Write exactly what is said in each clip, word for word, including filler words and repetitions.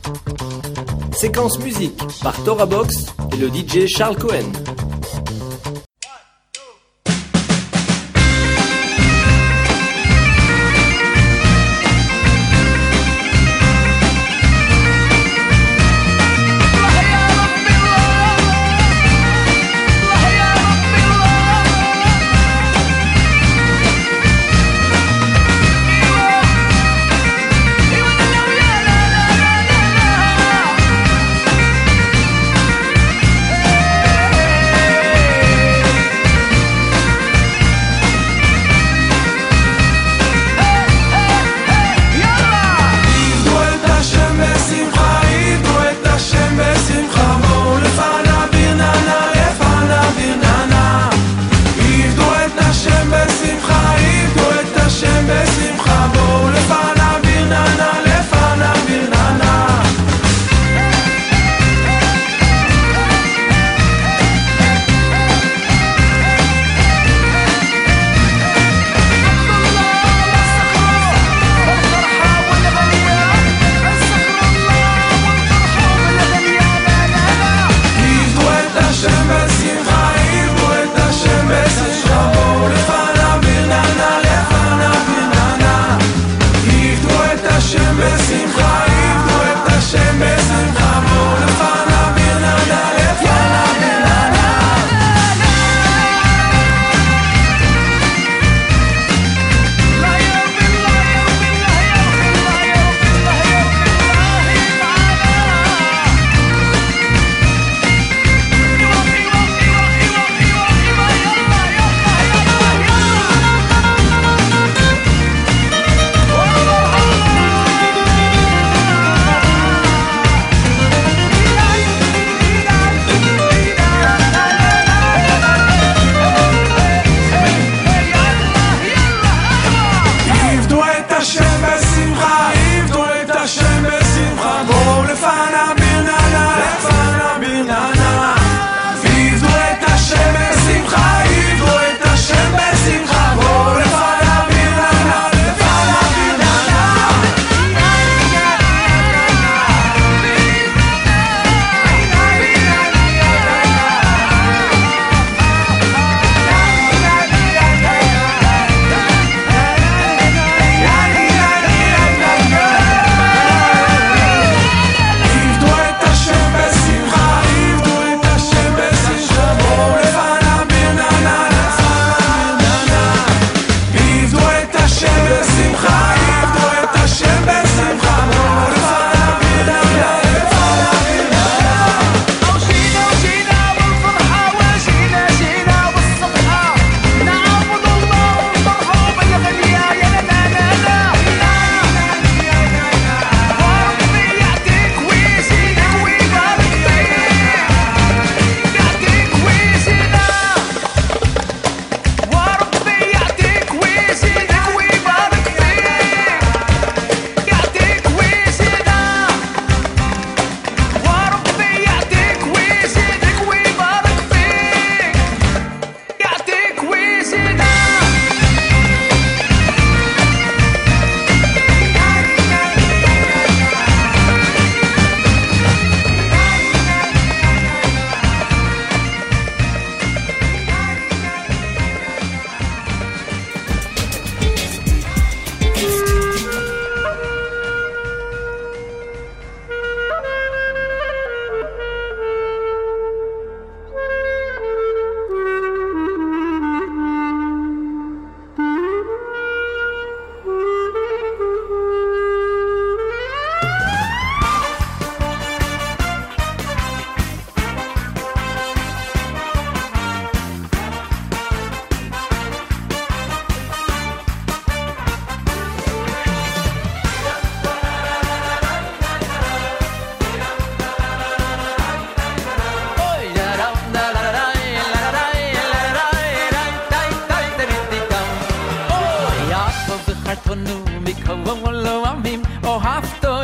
Séquence musique par Tora Box et le D J Charles Cohen.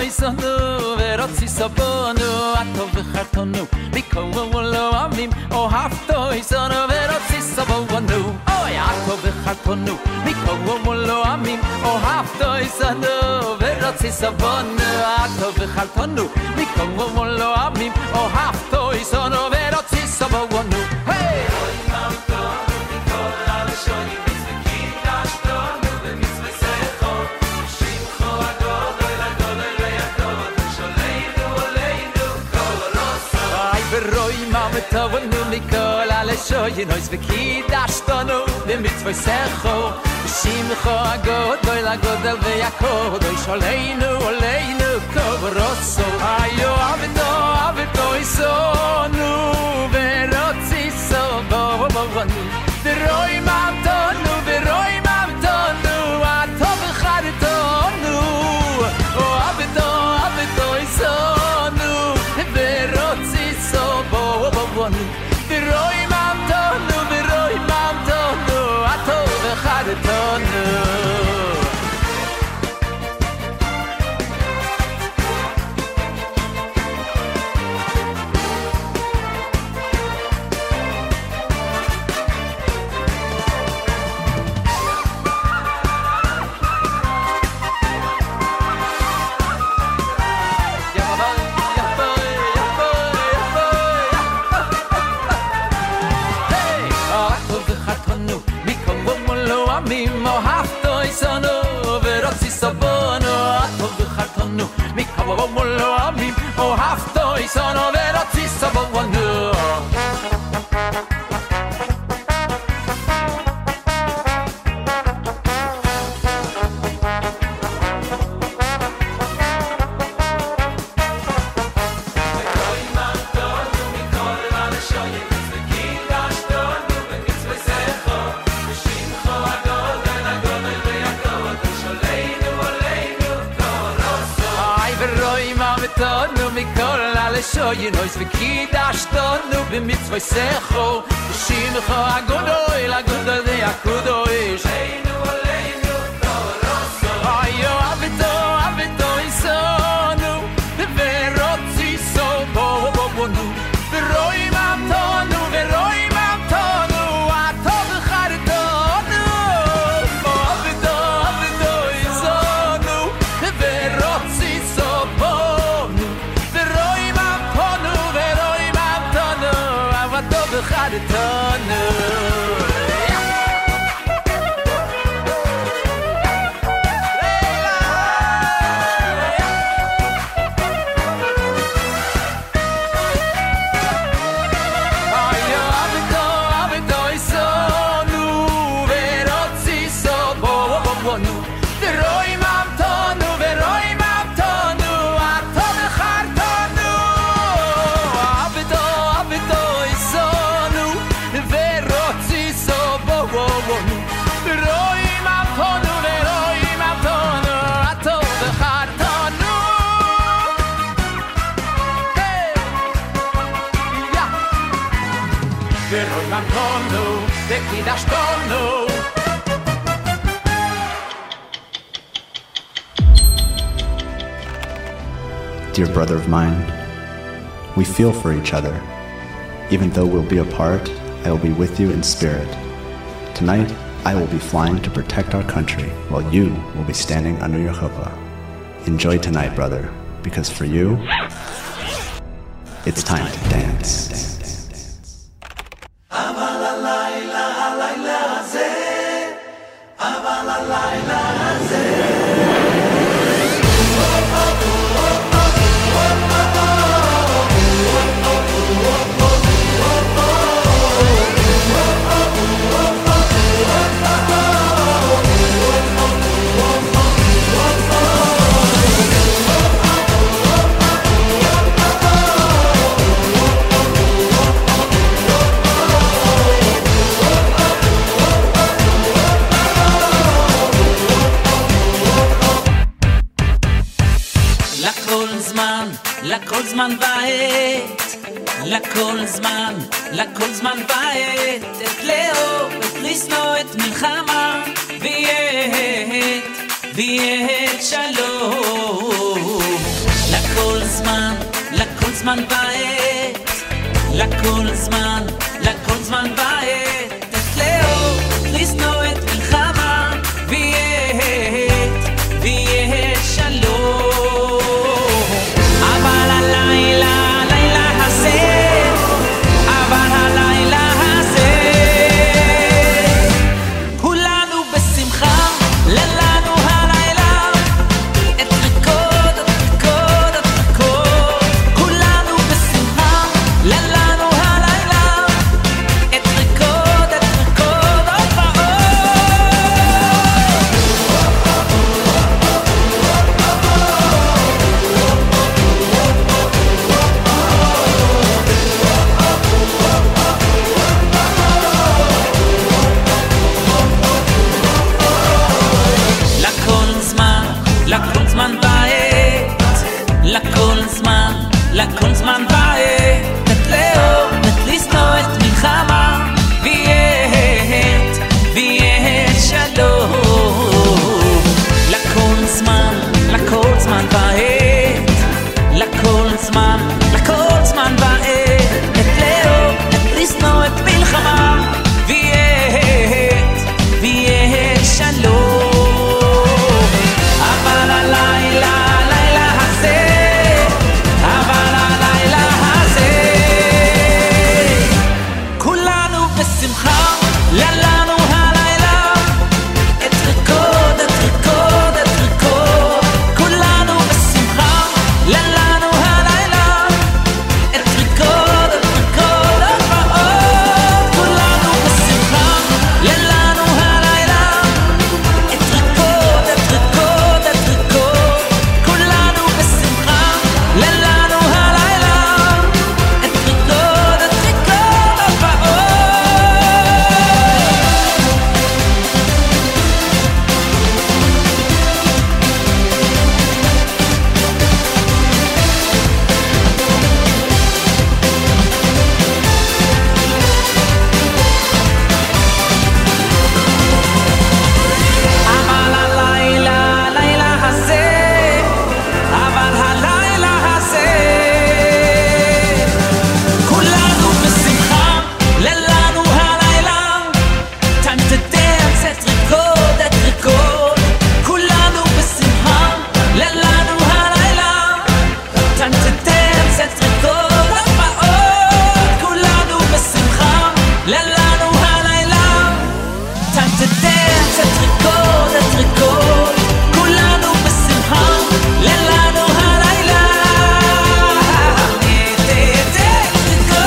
isonu verotzi sabonu ato v'chartonu mikol amim ohafto isonu verotzi sabonu oy ato v'chartonu mikol amim ohafto isonu verotzi sabonu ato v'chartonu mikol amim ohafto isonu verotzi sabonu hey Tavonu mikol ale shoy nois veki dashtonu le mitzvah secho shimcho agodoy la godel ve yakodoy sholeinu oleinu kovroso ayo avdo avdo isonu verotzi so bovonu deroi mamtonu veroi mamtonu atov khartonu o avdo avdo isonu verotzi so bovonu veroi mamtonu veroi mamtonu atov khartonu Oh, half toy son of it, of one. You know, it's the key dash don't know the mitzvah secho shimcha agodoy la godol de agodoy sheinu aleinu toroso ayo avito avito isonu the verotzi so bobonu veroi mamtonu veroi mamtonu atov khartonu avito avito isonu the verotzi so bobonu veroi khartonu Dear brother of mine, we feel for each other. Even though we'll be apart, I will be with you in spirit. Tonight, I will be flying to protect our country, while you will be standing under your chuppah. Enjoy tonight, brother, because for you, it's time to dance. לכל זמן ועת, לכל זמן, לכל זמן ועת, את לאהוב, את לשנוא, את מלחמה, ועת, ועת שלום. זמן, לכל זמן בעת, לכל זמן, לכל זמן בעת, את לאור, לשנוא את מלחמה, ויהיה, ויהיה שלום. אבל הלילה, הלילה הזה, אבל הלילה הזה, כולנו בשמחה, ללנו הלילה, את ריקוד, את ריקוד, את ריקוד, כולנו בשמחה, ללנו הלילה, את ריקוד, את ריקוד, עוד ועוד. לכל זמן, לכל זמן בעת, לכל זמן, לכל זמן בעת, את לאור, את לשנוא את מלחמה, ויהיה, ויהיה שלום. לכל זמן, לכל זמן בעת, לכל זמן, לכל זמן בעת, את לאור, את לשנוא את מלחמה, ויהיה, ויהיה שלום. אבל הלילה, הלילה הזה, אבל הלילה הזה, כולנו בשמחה, ללנו הלילה, את ריקוד, את ריקוד, את ריקוד, כולנו בשמחה, ללנו הלילה, את ריקוד, את ריקוד, עוד ועוד, כולנו בשמחה, ללנו הלילה, את ריקוד, את ריקוד, את ריקוד, כולנו בשמחה, ללנו הלילה, את ריקוד, את ריקוד, עוד ועוד. אבל הלילה, הלילה הזה, אבל הלילה הזה, כולנו בשמחה, ללנו הלילה, time to dance, את ריקוד, את ריקוד, כולנו בשמחה, ללנו הלילה, time to dance, את ריקוד, עוד ועוד, כולנו בשמחה, ללנו הלילה, time to dance, את ריקוד, את ריקוד, כולנו בשמחה, ללנו הלילה, את את את ריקוד.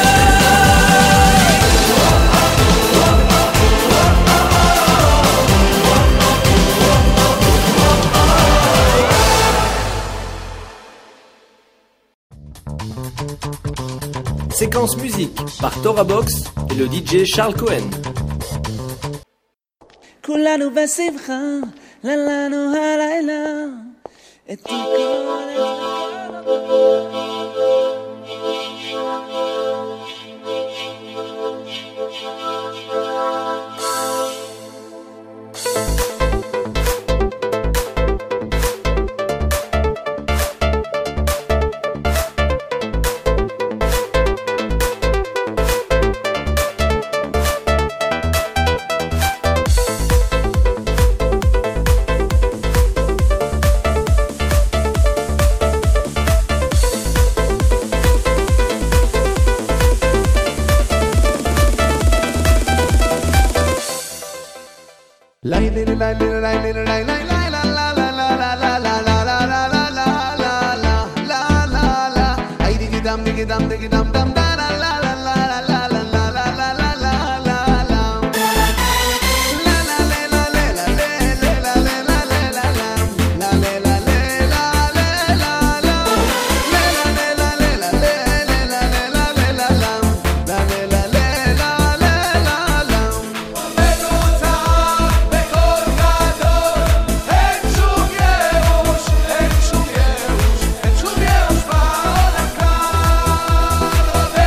Séquence musique par Torah Box et le D J Charles Cohen. כולנו בשמחה, ללנו הלילה, את ריקוד, את Hey!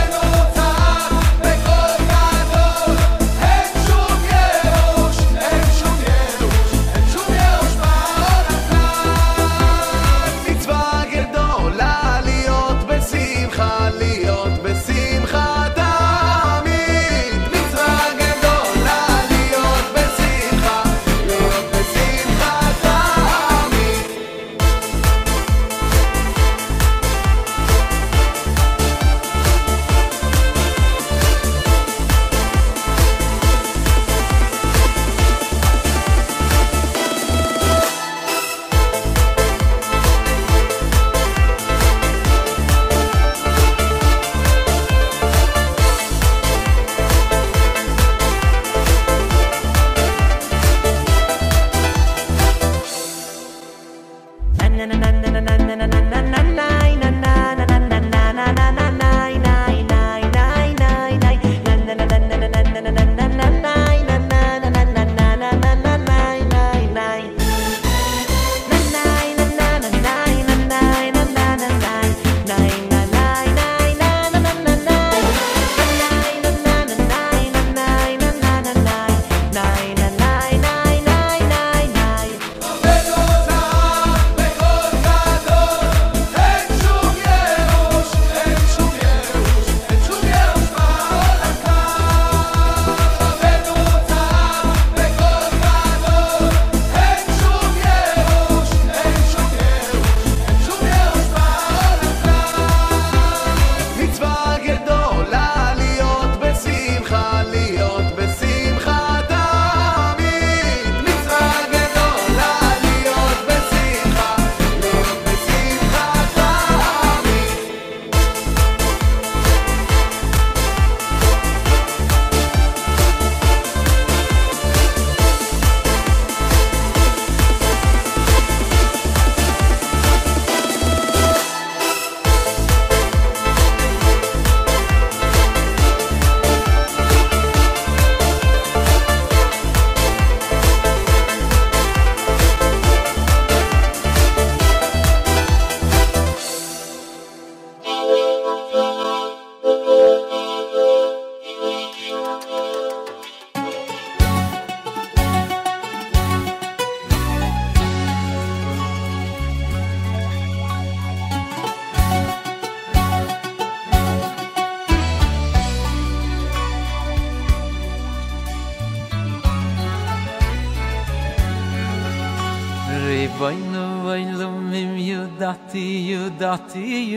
יודעתי, יודעתי,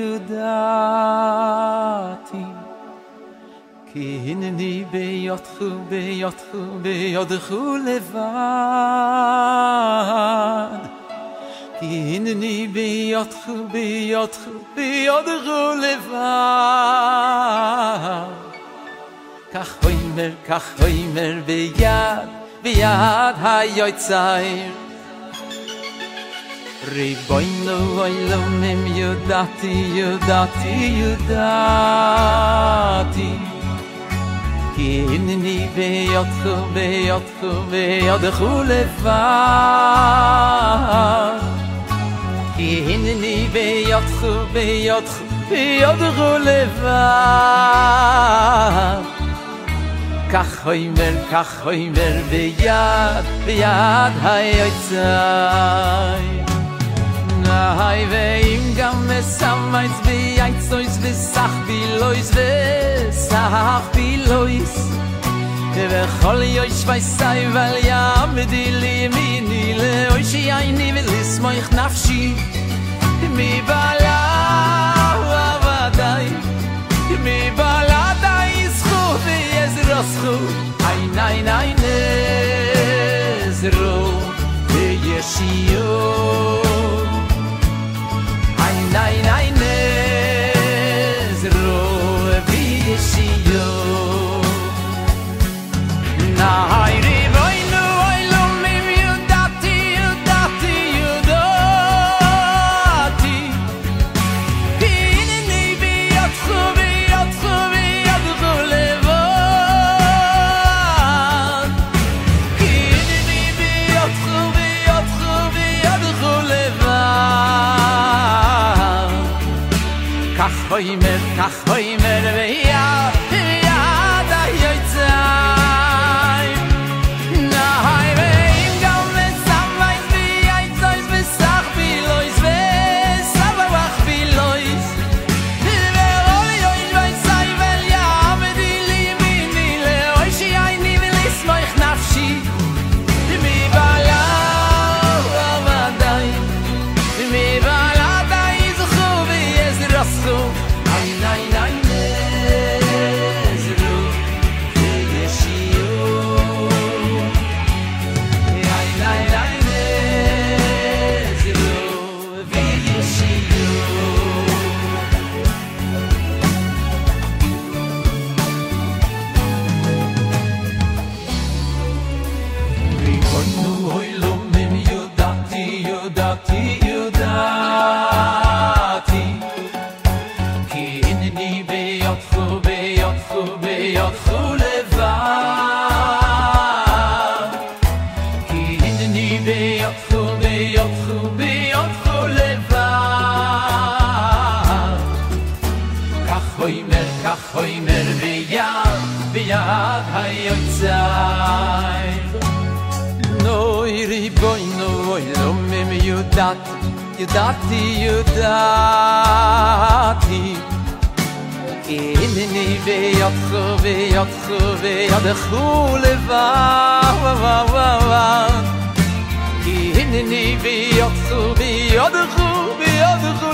יודעתי כי הנני ביודך, ביודך, ביודך לבד כי הנני ביודך, ביודך, ביודך לבד כך אומר, כך אומר ביד, ביד היוצר ריבונו עולמים יודעתי, יודעתי, יודעתי כי הנני ביודך, ביודך, ביודך לבד כי הנני ביודך, ביודך, ביודך לבד כך אומר, כך אומר ביד, ביד היוצר Nay veim gam mesamais vi aitsois vi sach vi lois vi sach vi lois Ve khol yoy shvay sai vel yam di li mini le oy shi ayni velis moy nafshi mi bala avadai mi bala dai skhu vi ez roschu ay nay nay ne zro ve yeshio Nay nay nezro vishiyo Nay riboynu oylumim yudati yudati yudati Hineni biyotchu biyotchu biyotchu levad Hineni biyotchu biyotchu biyotchu levad Kach hoimer, kach hoimer veyad, veyad ayotzay Nahay veim gam mesamais v'yaytzois v'sach v'lois v'savavach v'lois V'rol yoish v'ysay v'lyam v'dili mini le'oy shi'ayni v'lismoich nafshi V'mi bala avadai V'mi bala Rasco ay nay nay nezru yeshio ay nay nay nezru yeshio Rikonu oilom mim yudati yudati yudati ביודך לבד כי הנני ביודך, ביודך, ביודך לבד כך אומר, כך אומר ביד, ביד היוצר נוי ריבונו עולמים יודעתי, יודעתי, יודעתי Inni veyotchu, veyotchu, veyotchu levad Inni veyotchu, veyotchu, veyotchu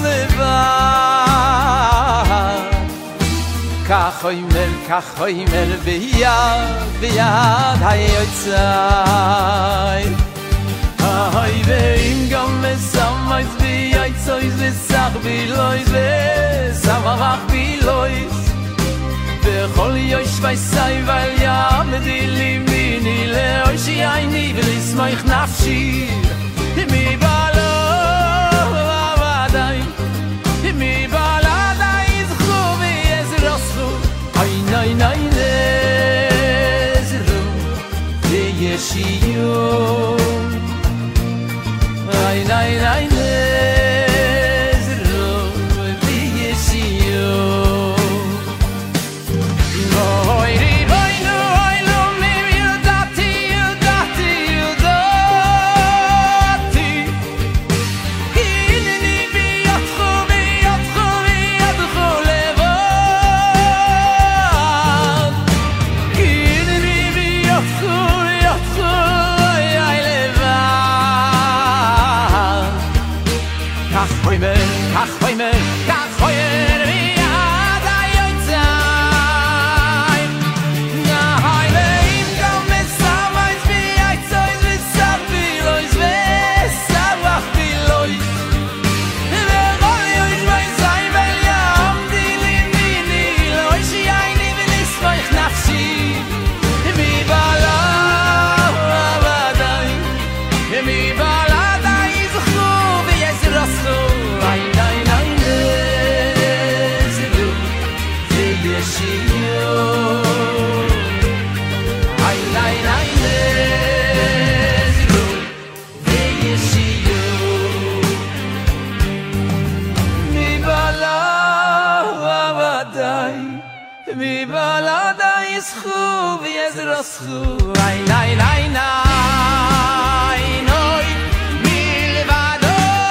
levad Kach oimer, kach oimer beyad, beyad hayotzay Ay veim gam mesamais v'yaytzois v'sach v'lois v'samach v'lois V'chol yosh v'ysay v'alyam v'dili mini le'oy shi'ayni v'lismoich nafshi Mi bala avadai Mi bala dai zchu v'yezroschu Ay nay nay nezru v'yeshio Ay nay nay nezro v'yeshio Oy riboynu oylumim yudati yudati yudati Meimer Kach hoyer vi ad ayotzay Nahay veim kom esamais vi aitzois vi sabilois ve savach bilois Verol yois vai zay vel yam dilimini lois yayni velis moich nafsi Mi bala avadai Mi bala Mi balada is khub yes raschu ay nay nay nay noy mi levado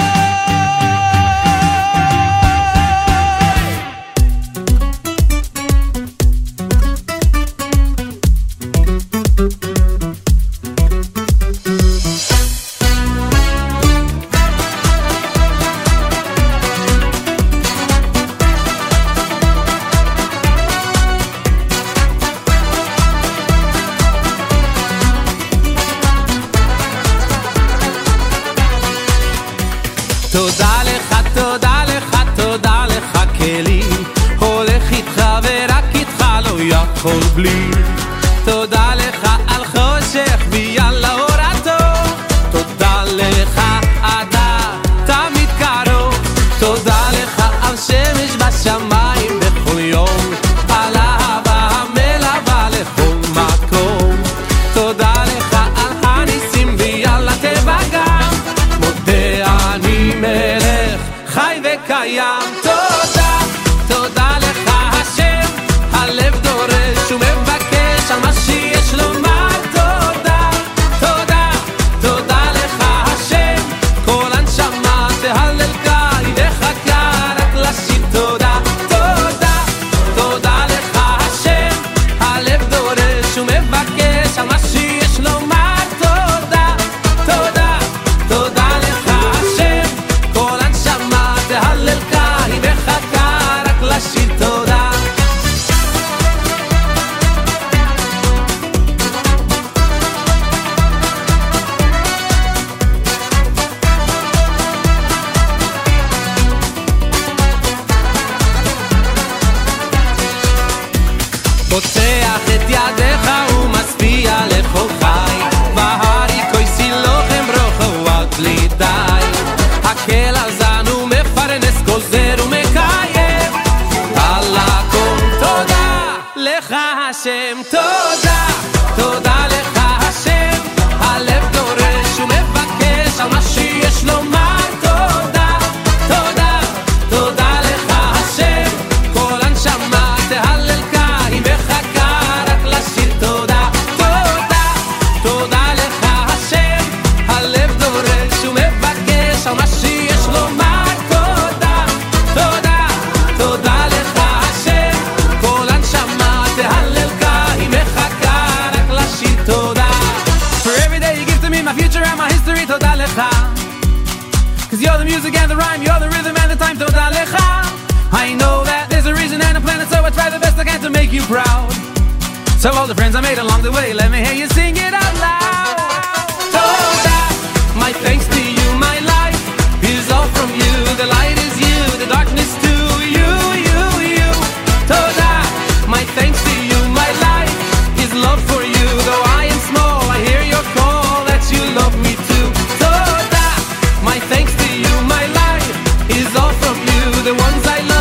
תודה לך, תודה לך, תודה לך כלי הולך איתך ורק איתך לא יכול בלי תודה לך על חושך ויאללה אורתו תודה לך, אתה תמיד קרוב תודה לך על שמש בשמיים בכל יום על אהבה המלווה לכל מקום תודה לך על הניסים ויאללה טבע גם מודה אני מלך חי וקיים תודה, תודה לך השם הלב דורש ומבקש על מה שיש לומר תודה, תודה, תודה לך השם כל הנשמה תהלל קי וחכה רק לשיר תודה, תודה, תודה לך השם הלב דורש ומבקש על מה שיש לומר תודה, תודה, תודה לך השם כל הנשמה תהלל קי וחכה רק לשיר תודה פותח את ידיך ומשפיע לכל חי בהרי כויסי לוחם ברוכו על בלי די הקל על זן ומפרנס גוזר ומקיים על הכל תודה לך השם תודה, תודה לך השם הלב דורש ומבקש על מה שיש לומר תודה, תודה, תודה לך השם כל הנשמה תהלל קי וחכה רק לשיר תודה, תודה, תודה לך השם הלב דורש ומבקש על מה שיש לומר תודה, תודה, תודה לך השם כל הנשמה תהלל קי וחכה רק לשיר תודה For every day you give to me my future and my history תודה לך Cause you're the music and the rhyme, you're the rhythm and the time תודה לך I know that there's a reason and a planet so I try the best I can to make you proud So all the friends I made along the way let me hear you sing it out loud תודה, my thanks to you, my life is all from you The light is you, the darkness too You, you, you תודה, my thanks to you, my life is love for you Though I am small, I hear your call that you love me too תודה, my thanks to you, my life is all from you The ones I love